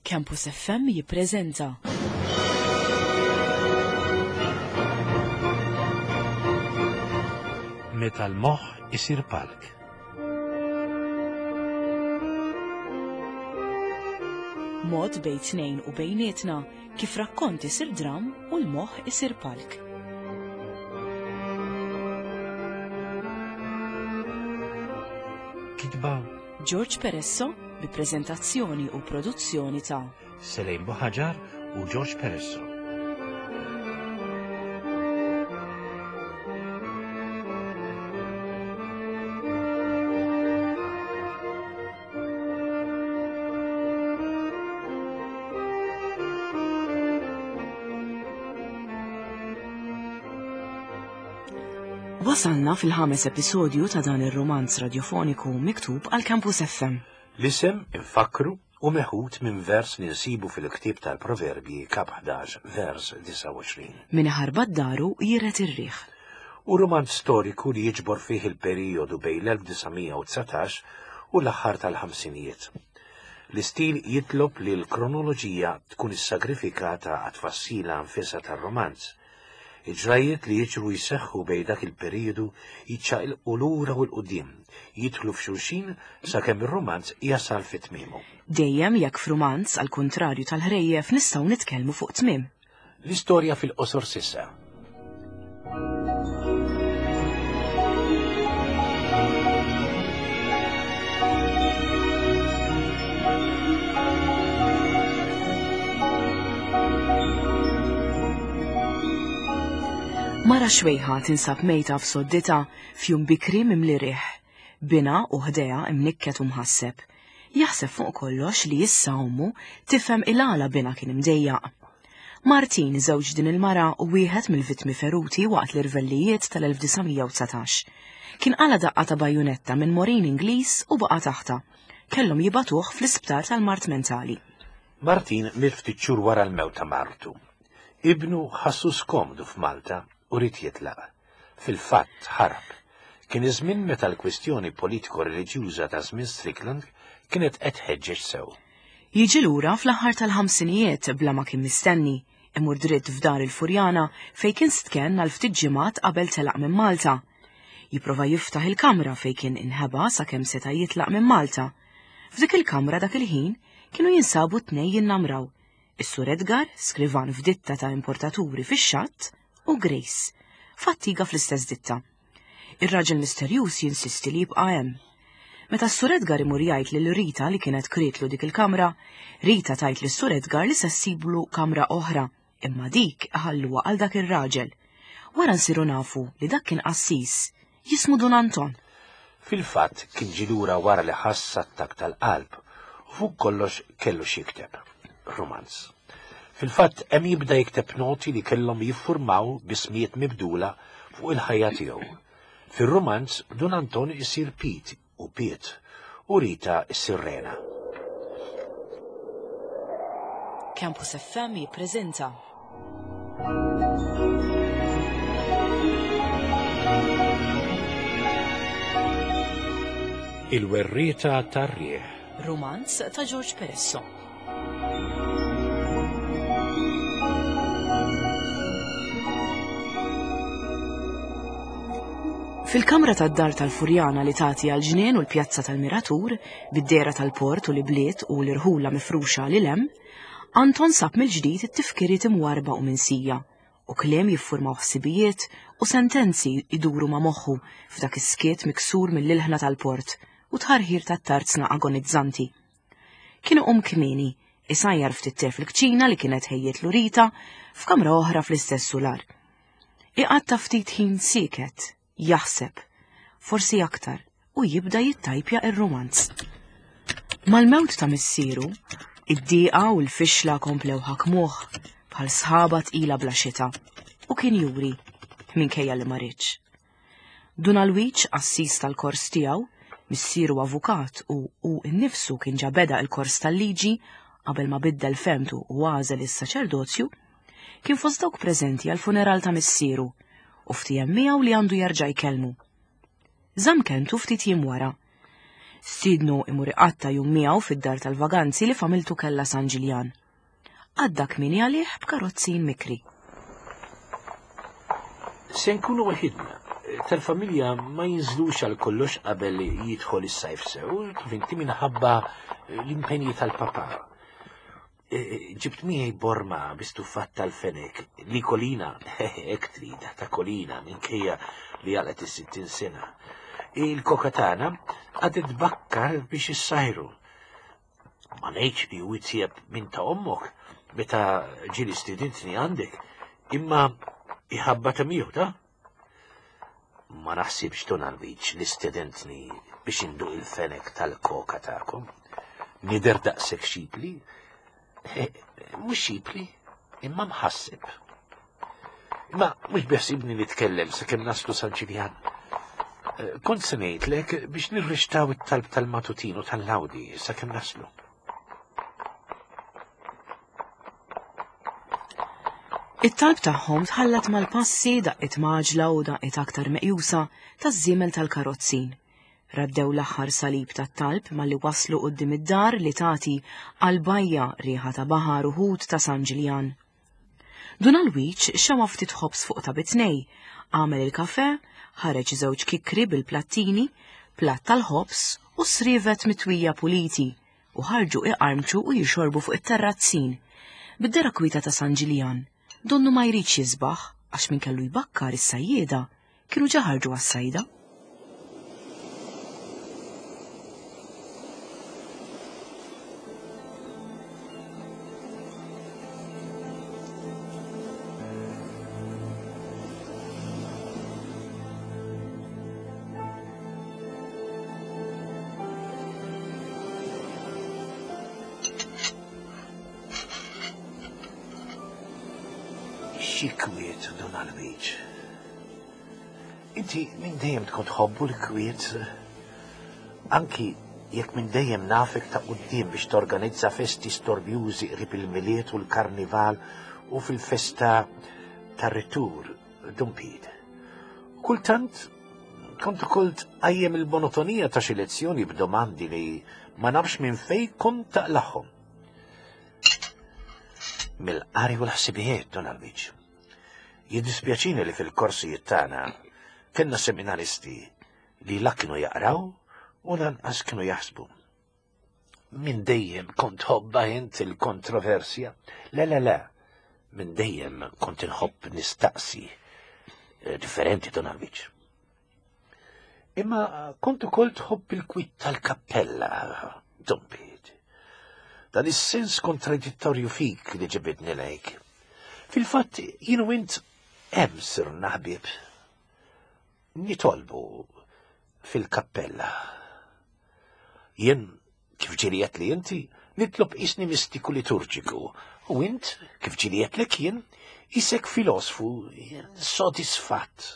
Campus FM jippreżenta Meta l-moħħ isir palk. mod bejn tnejn u bejnietna kif rakkont isir dram u l-moħħ isir palk. Kitba George Peresso bi preżentazzjoni u produzzjoni ta' Selejn Buħaġar u George Peresso. Wasalna fil-ħames episodju ta' dan ir-romanz radiofoniku miktub għal Campus FM. L-isem infakru u meħud minn vers li nsibu fil-ktieb tal-Proverbji kap 11 vers 29. Min ħarbat daru jiret ir-riħ. U romanz storiku li jiġbor fih il-periodu bejn l-1919 u l-aħħar tal-ħamsinijiet. L-istil jitlob li l-kronoloġija tkun is-sagrifikata għat-tfassila nfisa tar-romanz. Iġrajiet li jiġru jseħħu bej dak il-periodu jiċċaqilqu lura u l-qudiem, jidħlu f'xulxin sakemm ir-romanz jasal fit-tmiemu. Dejjem jekk f'romanz għal kontrarju tal-ħrejjef nistgħu nitkellmu fuq tmiem. L-istorja fil-qosor sissa. Mara xwejħa tinsab mejta f'soddita fjum bikri mimli riħ, bina u ħdeja imnikket u mħasseb. Jaħseb fuq kollox li issa ommu tifhem il-għala bina kien imdejjaq. Martin żewġ din il-mara u wieħed mill-vittmi feruti waqt l-irvellijiet tal-1919. Kien qala daqqa ta' bajunetta minn morin Ingliż u baqa' taħta. Kellhom jibatuh fl-isptar tal-Mart Mentali. Martin mill-ftit xhur wara l-mewt ta' martu. Ibnu ħassu skomdu f'Malta u rrid jitlaq. Fil-fatt ħarab. Kien iż-żmien meta l-kwestjoni politiko-reliġjuża ta' żmien Strickland kienet qed ħeġġeġ sew. Jiġi lura fl-aħħar tal-ħamsinijiet bla ma kien mistenni, imur dritt f'dar il-Furjana fejn kien stkenn għal ftit ġimgħat qabel telaq minn Malta. Jipprova jiftaħ il-kamra fejn kien inħeba sakemm seta' jitlaq minn Malta. F'dik il-kamra dak il-ħin kienu jinsabu tnejn jinnamraw. Is-Sur Edgar, skrivan f'ditta ta' importaturi fix-Xatt, u Grace, fattiga fl-istess ditta. Ir-raġel misterjuż jinsisti li jibqa' hemm. Meta s-Sur Edgar imur jgħid lil Rita li kienet krietlu dik il-kamra, Rita tajt lis sur Edgar li se ssiblu kamra oħra, imma dik ħalluha għal dak ir-raġel. Wara nsiru nafu li dak kien qassis, jismu Don Anton. Fil-fatt kien ġilura wara li ħass attak tal-qalb u fuq kollox kellu xikteb. Romanz. Fil-fatt hemm jibda jikteb noti li kellhom jiffurmaw bismijiet mibdula fuq il-ħajja tiegħu. Fir-romanz Don Anton isir Pete u Piet u Rita issir Rena. Campus FM jippreżenta Il-werrieta tar-rieħ. romanz ta' George Peresso. Fil-kamra tad-dar tal-Furjana li tagħti għal ġnien u l-pjazza tal-Miratur, bid-dera tal-port u l-bliet u l-irħula mifruxa li lem, Anton sab mill-ġdid it-tifkiriet imwarba u minsija, u kliem jiffurmaw ħsibijiet u sentenzi iduru ma' moħħu f'dak is-skiet miksur mill-ilħna tal-port u tħarħir tat-tarzna agonizzanti. Kienu kmieni, isajjar ftit tef il-kċina li kienet ħejjet Rita f'kamra oħra fl-istess sular. Iqatta ftit ħin siket, jaħseb, forsi aktar, u jibda jittajpja ir-romanz. Mal-mewt ta' missieru, id-dieqa u l-fixla komplew ħakmuh bħal sħaba tqila bla xita, u kien juri minkejja li ma rridx. Dun għal-wiċċ assis tal-kors tiegħu, missieru avukat u nnifsu kien ġabeda il-kors tal-liġi qabel ma biddel femtu u għażel is-saċerdozju, kien fost dawk preżenti għall-funeral ta' missieru u ftiem miegħu li għandu jerġa' jkellmu. Żamm kentu ftit jiem wara. Sidnu imur iqatta jum miegħu fid-dar tal-vaganzi li familtu kella San Ġiljan. Għadda kmini għalih b'karozzin mikri. Se nkunu waħidna. Tal-familja ma jinżlux għal kollox qabel jidħol is-sajf sew, kif inti minħabba l-impenji tal-papa. Ġibt miegħi borma bistufat tal-fenek li kolina, hekk trida ta' kolina minkejja li għalet is-60 sena. Il-kokatana għadet bakkar biex issajru. Ma ngħidx li hu jtieb minn ta' ommok meta ġieli studentni għandek, imma iħabba ta' miegħu ta'. Ma naħsibx Donalwitch l-istudentni biex induq il-fenek tal-koka ta'kom. Nider daqsek xipli? Mux xipli, imma mħassib. Imma mux beħsibni nitkellem sakemm naslu San Ġiljan. Kont se ngħidlek biex nirrixtaw it-talb tal-matutino tal-lawdi sakemm naslu. It-talb tagħhom tħallat mal-passi daqqit maġla u daqqit aktar meqjusa taż-żiemel tal-karozzin. Raddew l-aħħar salib tat-talb malli waslu quddiem id-dar li tagħti għall-bajja rieħa ta' baħar u ħut ta' San Ġiljan. Donalwitch xewa ftit ħobs fuq ta' bitnej, għamel il-kafè, ħareġ żewġ kikri bil-plattini, platt tal-ħobs u srivet mitwija puliti u ħarġu iqarmċu u jixorbu fuq it-terrazzin. Bid-dera kwita ta' San Ġiljan. Donnu ma jridx jisbaħ għax min kellu jbakkar is-sajjieda kienu ġaħarġu għas-sajda. Xi kwiet, Donalwitch. Inti minn dejjem tkun tħobbu l-kwiet, anki jekk minn dejjem nafek ta' quddiem biex torganizza festi storbjużi qrib il-miliet u l-karnival u fil-festa tar-ritur Dumpid. Kultant kont ukoll tqajjem il-monotonija ta' xi lezzjoni b'domandi li ma nafx minn fejn kont taqlagħhom. Mill-qari u l-ħsibijiet, Donalwitch. Jiddispjaċini li fil-korsijiet tagħna kellna seminaristi li la kienu jaqraw u lanqas kienu jaħsbu. Min dejjem kont ħobba int il-kontroversja? Le. Min dejjem kont inħobb nistaqsi differenti, Donalwitch. Imma kont ukoll tħobb il-kwitt tal-kappella, Dumpid. Dan is-sens kontradittorju fik li ġibidni lejk. Fil-fatt jienu int hemm sirna ħbieb. Nitolbu fil-kappella. Jien kif ġiriet li inti nitlob isni mistiku liturġiku u int kif ġiriet lek jien isek filosfu sodisfatt.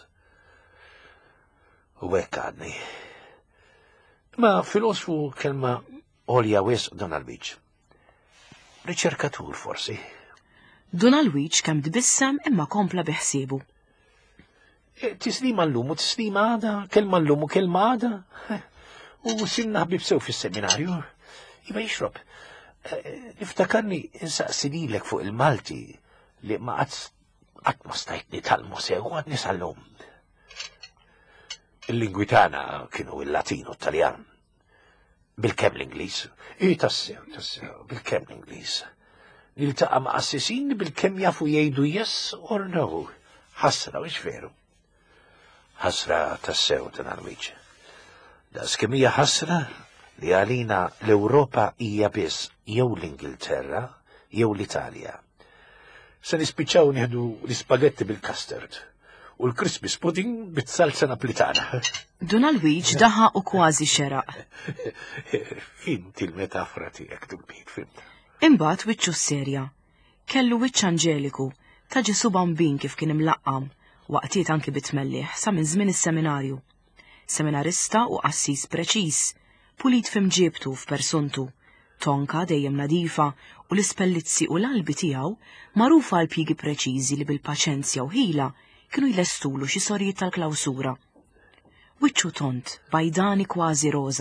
U hekk għadni. Ma filosfu kelma għolja wisq, Donalwitch. Riċerkatur forsi. Donalwitch kemm tbissem imma kompla biħsiebu. Tislima l-lum u tislima għada, kelma l-lum u kelma għada. U sinna ħbib sew fis-seminarju. Iba jixrob. Niftakarni insaqsililek fuq il-Malti li ma qatt ma stajtni tal-musew għad nisallum. Il-lingwi tagħna kienu il-Latin u t-Taljan. Bil-kemm l-Ingliż. Tassew, bil-kemm l-Ingliż. Niltaqa' ma' assessin bil-kemm jafu jgħidu yes or no. Ħasra wiex veru. Ħasra tassew, Donalwitch. Daqs kemm hija ħasra li għalina l-Ewropa hija biss jew l-Ingilterra jew l-Italja. Se nispiċċaw nieħdu l-ispagetti bil-custard u l-Christmas pudding bit-salsa naplitana. Donalwitch daħa u kważi xeraq. Finti l-metafora tiegħek Dumpid, fimta. Imbagħad wiċċu serja. Kellu wiċċ Anġeliku ta' Ġesu bambin kif kien imlaqqam, waqtiet anki bitmelliħ sa minn żmien is-seminarju. Seminarista u qassis preċiż, pulit f'imġiebtu f'persuntu, tonka dejjem nadifa u l-ispellizzi u l-qalbi tiegħu magħrufa għal pjiegi preċiżi li bil-paċenzja u ħila kienu jlestulu xi sorijiet tal-klawsura. Wiċċu tont, bajdani kważi roża,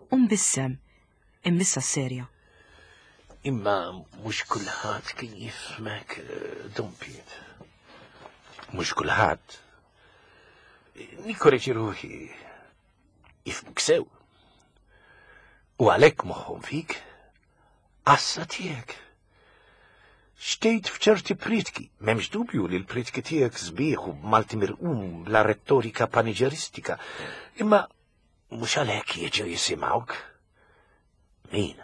mbissem immissa serja. Imma mhux kulħadd kien jifhmek Dumpiet. Mhux kulħadd. Nikkoreġi ruħi jifhmuk sew. U għalhekk moħħhom fik assa tiegħek. Xtejt f'ċerti pritki, m'hemmx dubju li l-pritki tiegħek sbieħ u b'Malti mirqum bla rettorika paniġeristika, imma mhux għalhekk jiġu jisimgħuk. Min?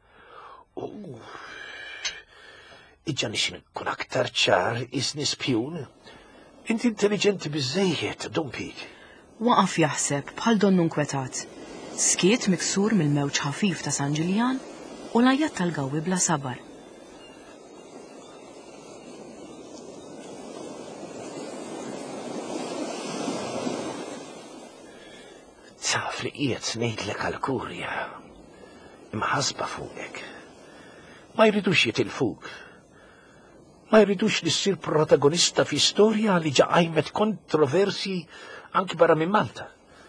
Iġġa nixin kun aktar ċar isni spjun. Inti intelligenti biżejjed, Dumpit. Waqaf jaħseb bħal donnu nkwetat. Skiet miksur mill-mewġ ħafif ta' San Ġiljan u lajjat tal-gawi bla sabar. Taf li qiegħed ngħidlek għall-kurja imħasba fuqek. Ma jridux jitilfuk. Ma jridux li ssir protagonista fi storja li ġaqajmet kontroversi anki barra minn Malta.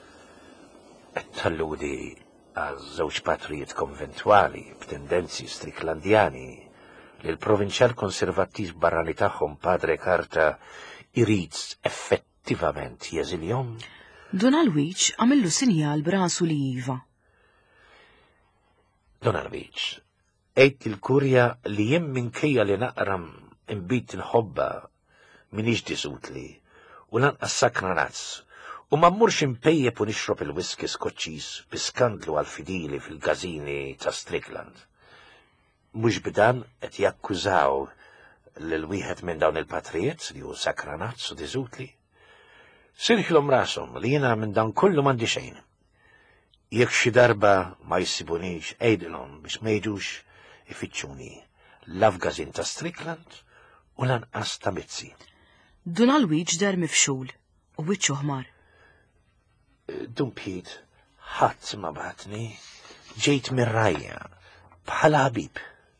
Talludi għal żewġ patrijiet konventwali b'tendenzi striklandjani li l-provinċjal konservattiv barrani tagħhom Padre Carta irid effettivament jeżiljhom. Donalwich għamillu sinjal brasu li iva. Donalwich, għejt il-kurja li jem minkejja li naqram imbit nħobba minix disutli u lanqas sakra nazz u ma mmurx impejjeb u nixrob il-whisky skoċċis biskandlu għal-fidili fil-gazini ta' Strickland. Mhux b'dan qed jakkużaw lil wieħed minn dawn il-patrijiet li hu sakra nazz u disutli. Sirħilhom rashom li jiena minn dan kollu m'għandi xejn. Jekk xi darba ma jsibunix għejdilhom biex ma jgħidux ifittxuni l-Afgazin ta' Strickland u lanqas ta' Mizzi. Donalwich der mifxul u wiċċu ħmar. Dumpit, ħadd ma batni, ġejt mir-rajja bħala ħabib.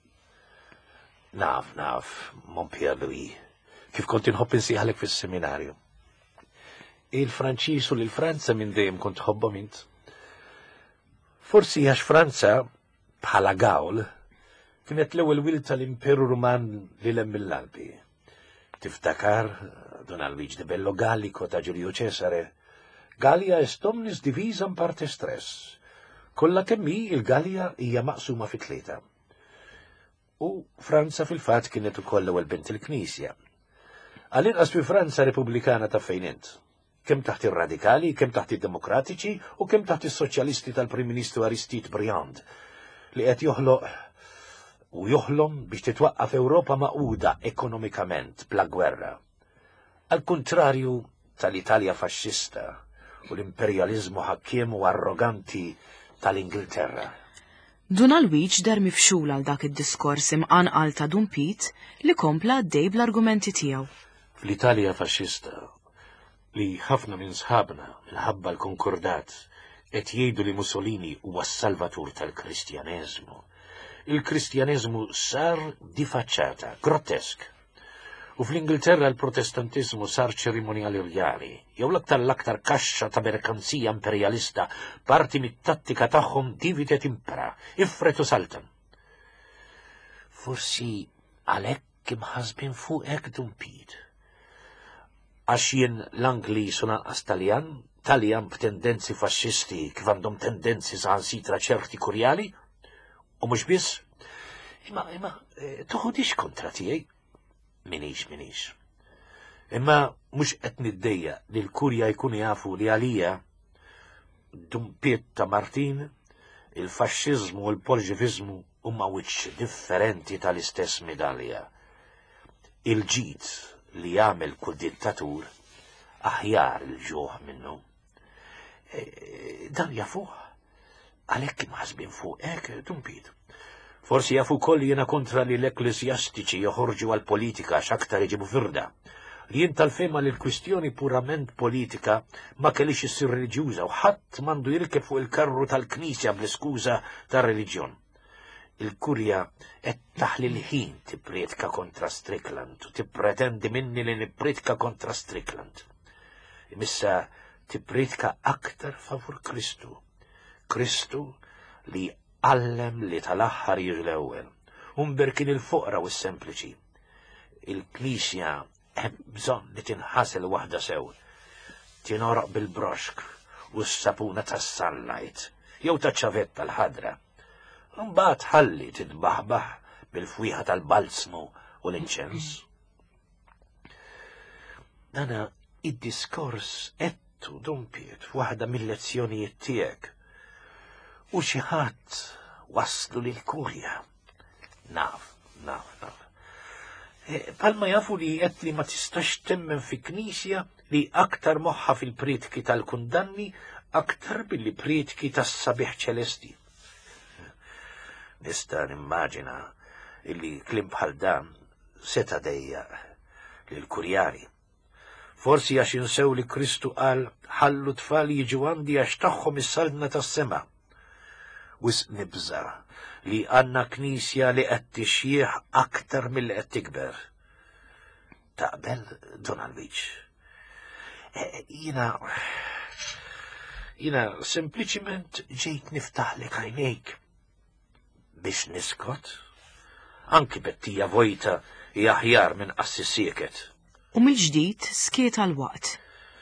Naf, Mon Pierre Louis, kif kont inħobb insieħlek fis-seminarju. Il-Franċiż u l-Franza minn dejjem kont ħobbhom int. Forsi għax Franza bħala Gaul kienet l-ewwel wil tal-Imperu Ruman li lem mill-Alpi. Tiftakar Donalwich de Bello Gallico ta' Giulio Cesare, Gallia est omnis divisa in partes tres. Kollha kemm hi il-Gallia hija maqsuma fi tlieta. U Franza fil-fatt kienet ukoll l-ewwel bint il-Knisja. Għal-inqas fi Franza Repubblikana ta' fejn int. Kemm taħt ir-radikali, kemm taħt id-demokratiċi u kemm taħt is-soċjalisti tal-Prim Ministru Aristide Briand li qed joħlom biex titwaqqaf Ewropa maquda ekonomikament bla gwerra. Al kontrarju tal-Italja faxxista u l-imperializmu ħakkiem u arroganti tal-Ingilterra. Donalwich der mifxul għal dak id-diskors imqanqal ta' Dumpit li kompla għaddej bl-argumenti tiegħu. Fl-Italja faxxista li ħafna minn sħabna minħabba l-konkordat qed jgħidu li Mussolini huwa s-salvatur tal-Kristjaneżmu. Il-Kristjaneżmu sar di faċċata, grotesk. U fl-Ingilterra l-Protestantizmu sar ċerimonjali rjali, jew l-aktar kaxxa ta' merkanzija imperialista, parti mit-tattika tagħhom divit et impera, ifret u saltan. Forsi għalhekk imħasbin fuq hekk Dumpit. Għax jien l-Anglis u lanqas Taljan b'tendenzi faxxisti kif għandhom tendenzi saħansitra ċerti kurjali, u mhux biss, imma toħodix kontra tiegħi. Minix. Imma mhux qed niddejja li l-kurja jkunu jafu li għalija Dumpiet ta' Martin, il-faxxiżmu u l-polġevizmu huma wiċċ differenti tal-istess medalja. Il-ġid li jagħmel kull dittatur aħjar il-ġuħ minnu. Dan jafuh, għalhekk imħasbin fuq hekk Dumpit. Forsi jafu koll jiena kontra li l-ekklesjastiċi joħorġu għal-politika x'aktar iġibu firda. Li jien tal-fema li l-kwistjoni purament politika ma kellix issir reliġjuża u ħadd m'għandu jirkeb fuq il-karru tal-Knisja bl-iskuża tar-reliġjon. Il-kurja qed taħli l-ħin tippretka kontra Strickland u tippretendi minni li nippretka kontra Strickland. Imissa tippretka aktar favur Kristu li għallem li tal-aħħar jiġi l-ewwel. Umber kien il-foqra u s-sempliċi. Il-Knisja hemm bżonn li tinħasel waħda sew. Tinoroq bil-broxk u s-sapuna tas-sunlight, jew ta' ċavetta l-ħadra. Mbagħad ħalli titbaħbaħ bil-fwieħa tal-balsmu u l-inċens. Dana id-diskors ettu dumpiet f'waħda mill-lezzjonijiet tiegħek. U xi ħadd waslu lil kurja. Naf. Palma jafu li qed li ma tistax temmen fi knisja li aktar moħħa fil-pritki tal-kundanni aktar billi pritki tas-sabiħ ċelesti. Nista' nimmaġina illi klim bħal dan seta' dejjaq lill-kurjari. Forsi għax insew li Kristu qal ħallu tfal jiġu għandi għax tagħhom is-saltna tas-sema. Wis nibża li għandna knisja li qed tixjieħ aktar milli qed tikber. Taqbel, Donald Beach? Jiena sempliċiment ġejt niftaħlek għajnejk biex niskot. Anki bettija vojta hija aħjar minn qassi sieket. U mill-ġdid skiet għal-waqt.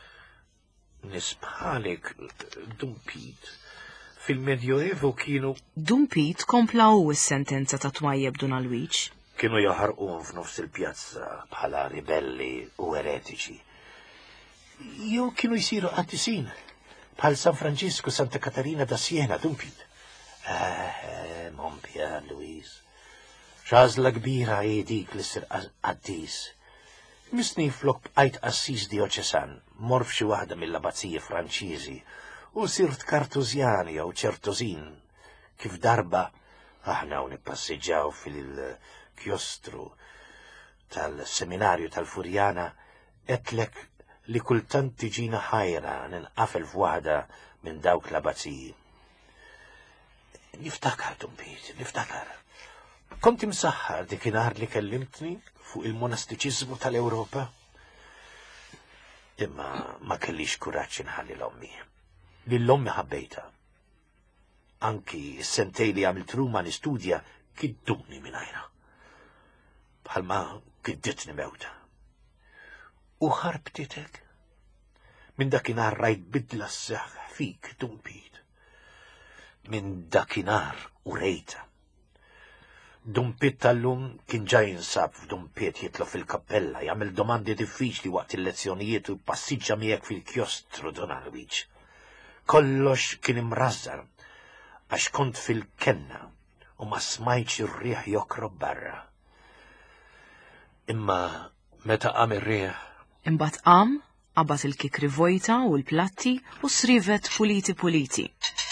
Nisbħalek, Dumpit, fil-Medjoevu kienu... Dumpit komplaw is-sentenza ta' twajjeb Donald Beach. Kienu jaħarqun f'nofs il-pjazza bħala ribelli u eretiċi. Jew kienu jsiru qattisin bħal San Francisco Santa Catarina da Siena, Dumpit. Mon Pierre Louise. X'għażla kbira hi dik li ssir qaddis. Misni flok bqajt assis dioċesan, mor f'xi waħda mill-abazziji Franċiżi u sirt kartużjani jew ċertużin, kif darba aħna u nippassiġġaw fil-kjostru tal-seminarju tal-Furjana qedlek li kultant tiġina ħajra ninqafel f'waħda minn dawk l-abazziji. Niftakar, Dumpit, niftakar. Kont imsaħħar dikinhar li kellimtni fuq il-monastiċiżmu tal-Ewropa. Imma ma kellix kuraġġ inħalli l-ommi. Lill-ommi ħabbejta. Anki s-sentej li għamilt Ruma nistudja kidduni mingħajrha. Bħalma kidditni mewta. U ħarbtitek? Min dakinhar rajt bidla s-seħħ fik, Dumpit. Min dakinhar u rejta. Dumpit tal-lum kien ġaj jinsab f'Dumpit jitlu fil-kappella, jagħmel domandi diffiċli waqt il-lezzjonijiet u passiġġa miegħek fil-kjostru Donald Beach. Kollox kien imrażżar għax kont fil-kenna u ma smajtx ir-riħ jokrob barra. Imma meta qam ir-riħ. Imbagħad qam, qabad il-kikri vojta u l-platti u srivet puliti.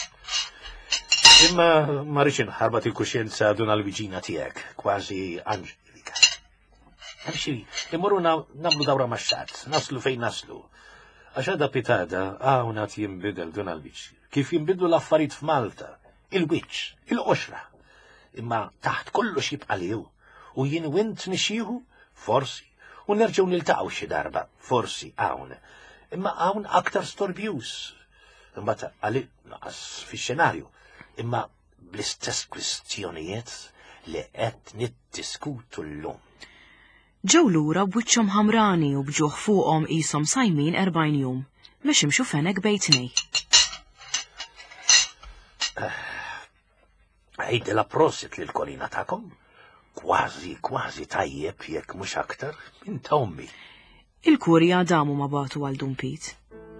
Imma ma rridx inħarbat il-kuxjenza Donald Viġina tiegħek, kważi Anġelika. Għalxi, immorru nagħmlu dawra max-xatt, naslu fejn naslu. Għax għadha pitada hawn qed jinbidel Donald Beach. Kif jinbidlu l-affarijiet f'Malta, il-wiċċ, il-qoxra. Imma taħt kollox jibqa' lihu u jien wint nixxieħu, forsi, u nerġgħu niltaqgħu xi darba, forsi hawn. Imma hawn aktar storbjuż. Imbagħad għali naqas fix-xenarju. Imma bl-istess kwistjonijiet li qed niddiskutu llum. Ġew lura b'wiċċhom ħamrani u bġuħ fuqhom qishom sajmin 40 jum. Mhux imxu fenek bejtnej. Għejdilha prosit lil kolina tagħkom. Kważi tajjeb jekk mhux aktar minn ta' ommi. Il-kurja damu ma batu għal Dumpit.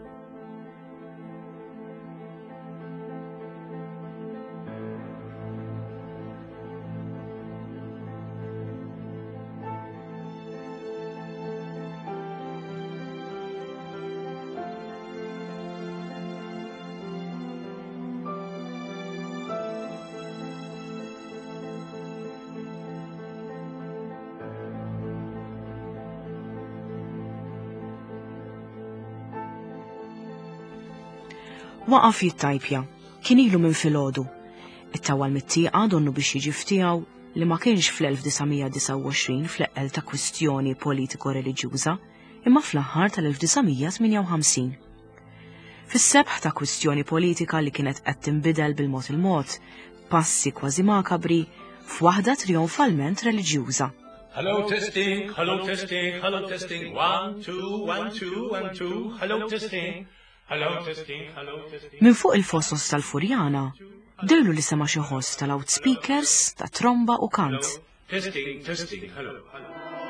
Waqaf jittajpja, kien ilu minn filgħodu. It-tawal mit-tieqa donnu biex jiġi ftiegħu li ma kienx fl-1929 fl-eqqel ta' kwistjoni politiko-reliġjuża, imma fl-aħħar tal-1958. Fis-sebħ ta' kwistjoni politika li kienet qed tinbidel bil-mod il-mod, passi kważi makabri f'waħda trionfalment reliġjuża. Hello testing, hello testing, hello testing. 1 2 1 2 1 2. Hello testing. Hello testing, hello testing. Min fuq il-fossos tal-Furjana, dirlu li sema xi ħoss tal-loudspeakers, ta' tromba u kant. Testing, testing. Hello, hello.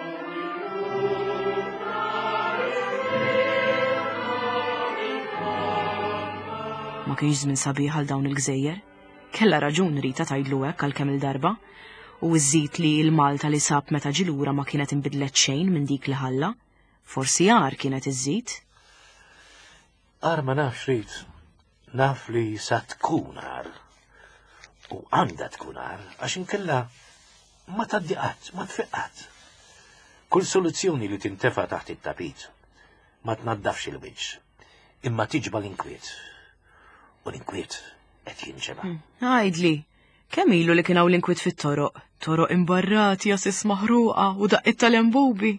Ma kienx żmien sabiħ għal dawn il-gżejjer. Kella raġun Rita tgħidlu hekk għalkemm il-darba, u żżid li l-Malta li sab meta ġilura ma kienet inbidlet xejn minn dik li ħalla. Forsi għar kienet iżżid. Għar ma nafx Rit, naf li sa tkun għar. U għandha tkun għar, għax inkella ma taddiqat, ma tfiqqat. Kull soluzzjoni li tintefa' taħt it-tapit ma tnaddafx il-wiġġ, imma tiġba l-inkwiet. U l-inkwiet qed jinġeba. Għajdli, kemm ilu li kien hawn l-inkwiet fit-toroq? Toroq imbarrati, jasis maħruqa u daqqit tal-embubi.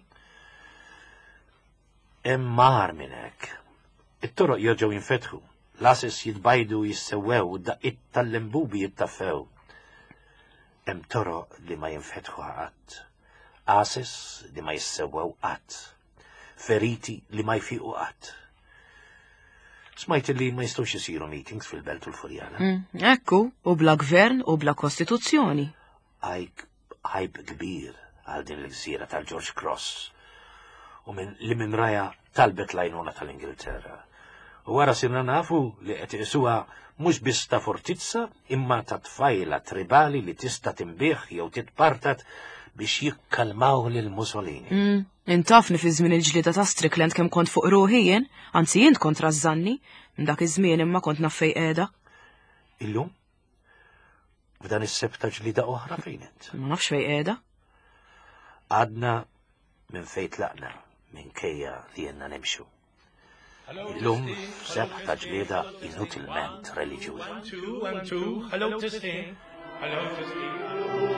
Mar minn hekk. It-toroq jerġgħu jinfetħu, l-asis jitbajdu jissewwew u daqqit tal-embubi jittaffew. Hemm toroq li ma jinfetħu qatt, asis li ma jissewwew qatt, feriti li ma jfiqu qatt. Smajt li ma jistgħux isiru meetings fil-Belt u l-Furjana. Ekku, u bla gvern u bla kostituzzjoni. Ħajb kbir għal din l-gżira tal-George Cross u li minn raja talbet lajnuna tal-Ingilterra. U wara sirna nafu li qed isuha mhux biss ta' fortizza imma ta' tfajla tribali li tista' tinbih jew titpartat biex jikkalmaw lil Mussolini. Intafni fi żmien il-ġlieda ta' Strickland kemm kont fuq ruħijien, anzi jien kont rażżanni, dak iż-żmien imma kont naf fejn qiegħda. Illum? F'dan is-sebta ġlida oħra fejn int? Ma nafx fejn qiegħda. Għadna minn fejn tlaqna minkejja li jenna nimxu. Illum sebta ġlieda inutilment reliġjuża. 1 2 1 2. Hello testing. Hello testing.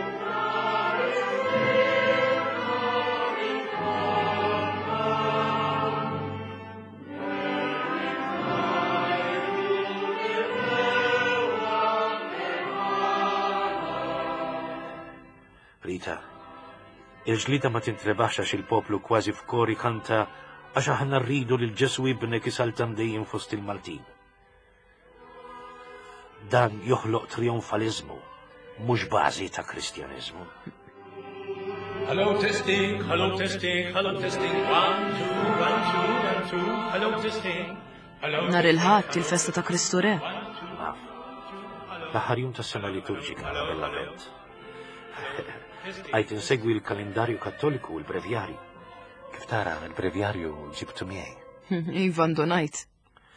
Rita, il-ġlida ma tintrebax għax il-poplu kważi f'kori kanta għax aħna rridu li l-Ġesu ibnek isaltam dejjem fost il-Maltin. Dan joħloq trionfalizmu, mhux bażi ta' Kristjanizmu. Hello testing, hello testing, hello testing. 1 2 1 2 1 2. Hello testing. Hello. Nar il-ħadd il-festa ta' Kristu Re. L-aħħar jum tas-sena liturġika bell-Avvent. Għajt insegwi l-kalendarju kattoliku u l-brevjarju. Kif tara l-brevjarju ġibtu miegħi. Ivan donajt.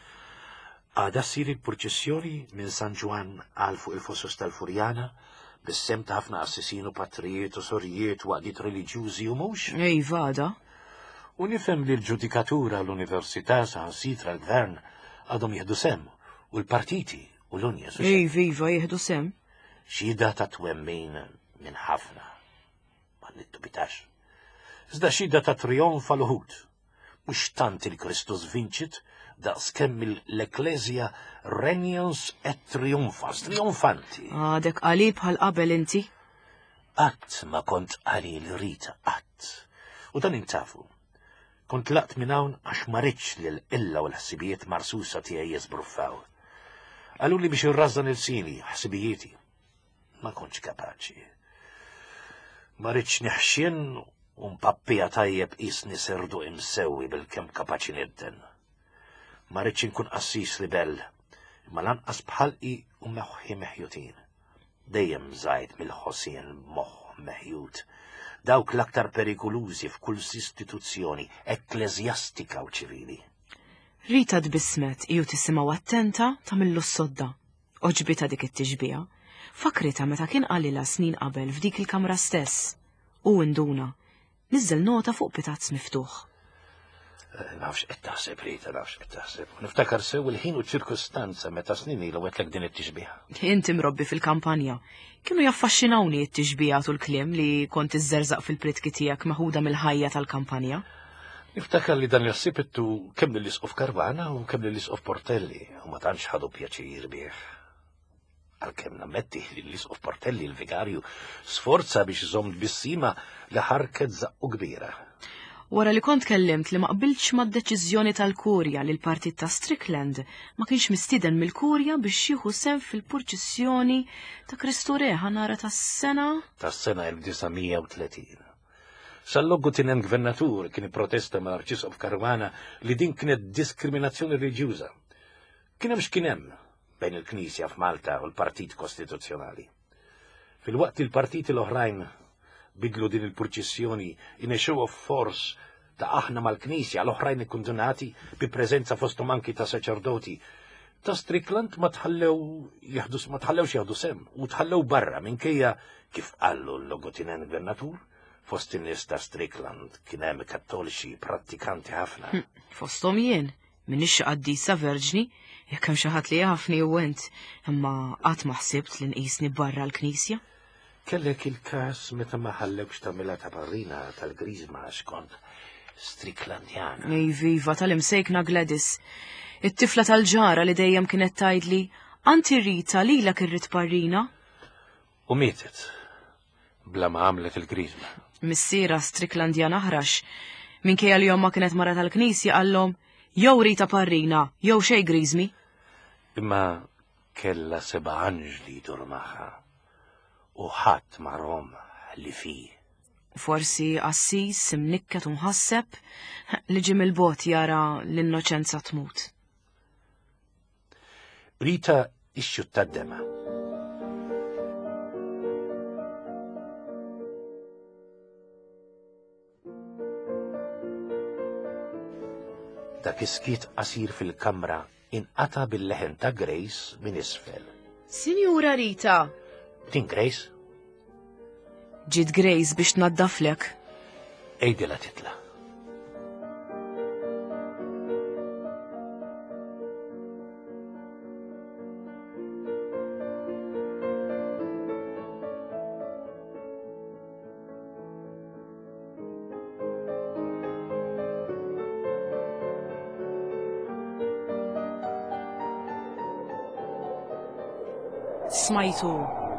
Għada ssir il-proċessjoni minn San Ġwan għal fuq il-fossos tal-Furjana bis-sem ta' ħafna assisinu patrijiet u sorjiet waqdiet reliġjużi u mhux. Vada. U nifhem li l-ġudikatura l-Università saħansitra l-Gvern għadhom jieħdu sem u l-partiti u l-unjes. Iva jieħdu sem. Xida ta' twemmin minn ħafna. Ma nittubitax. Iżda xida ta' trionfa l-uħud. Mux tant il-Kristus vinċit daqs kemm l-Eklezja regnans et triumfas, trionfanti. Għadek għali bħal qabel inti? Qatt ma kont għali l-Rita, qatt. U dan intafu. Kont laqt minn hawn għax ma rridx li l-illa u l-ħsibijiet marsusa tiegħi jisbruffaw. Għallu li biex irrażdan il-sini, ħsibijieti. Ma kontx kapaċi. Ma rridx neħxien u mpappija tajjeb isni serdu imsewwi bil-kem kapaċi nidden. Ma rridx inkun qassis li bell, imma lanqas bħalqi u meħħi meħjutin. Dejjem żgħid mill-ħossien moħħ meħjut. Dawk l-aktar perikolużi f'kull istituzzjoni ekklezjastika u ċivili. Rita tbissmet ju tisimgħu attenta tagħmillu s-sodda. Oġbita dik it-tixbija. Fakrita meta kien qalilha snin qabel f'dik il-kamra stess. U nduna, niżel nota fuq pitazz miftuħ. Nafx qed taħseb Rita, nafx qed taħseb. Niftakar sew il-ħin u ċirkustanza meta snin ilu għetlek din it-tixbija. Inti mrobbi fil-kampanja. Kienu jaffaxxinawni it-tixbijat u l-kliem li kont iżżerżaq fil-pritki tiegħek maħuda mill-ħajja tal-kampanja. Niftakar li dan l-sibittu kemm l-isqof Karvana u kemm l-isqof Portelli u ma tantx ħadu pjaċir bih. Għalkemm nammetti li l-isqof Portelli l-vigarju sforza biex iżomm bissima li ħarket zaqqu kbira. Wara li kont kellimt li ma qbilx mad-deċiżjoni tal-Kurja li l-partit ta' Strickland ma kienx mistieden mill-Kurja biex jieħu sem fil-purċissjoni ta' Kristu Reħa nara tas-sena 1930. Sal-loggu tinhem gvernatur kien protesta mal arċisqof Karvana li din kienet diskriminazzjoni reliġjuża. Kien hemm x'kien hemm bejn il-Knisja f'Malta u l-Partit Kostituzzjonali. Fil-waqt il-partiti l-oħrajn bidlu din il-purċissjoni inexxew fors ta' aħna mal-Knisja l-oħrajn ikkundunati bi preżenza fosthom anki ta' saċerdoti. Ta' Strickland ma tħallewx jaħdu sem u tħallew barra minkejja kif qallu l-logotinen gvernatur fost in-nies ta' Strickland kien hemm kattoliċi prattikanti ħafna. Fosthom jien minix qaddisa verġni jekk hemm xi ħadd li jafni u ent imma qatt ma ħsibt li nqisni barra l-Knisja. Kellek il-kas meta ma ħallewx tagħmilha ta' parrina tal-Grizma xkont Stricklandjana. Viva tal-imsejkna Gladys. It-tifla tal-ġara li dejjem kienet tgħidli anti Rita lilek irrid parrina. U mietet bla ma għamlet il-Grizma. Missiera Stricklandjana ħrax minkejja li ma kienet mara tal-Knisja qallhom jew Rita parrina jew xejn Grizmi. Imma kella 7 anġli jdur magħha. U ħadd marhom li fi. Forsi Assis simnikket u mħasseb li ġim il-bot jara l-innoċenza tmut. Rita ixxut tad-dema. Dak iskiet qasir fil-kamra inqata bil-leħen ta' Grace minn isfel. Sinjura Rita. Din Grace? Ġiet Grace biex tnaddaflek. Ejdila titla. Smajtu.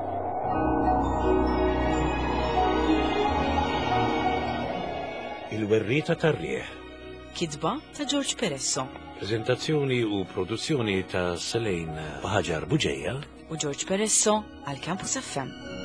Il-werrita tar-rieħ. Kitba ta' George Peresso. Prezentazzjoni u produzzjoni ta' Selejn Ħaġar Buġejja u George Peresso għal Campus FM.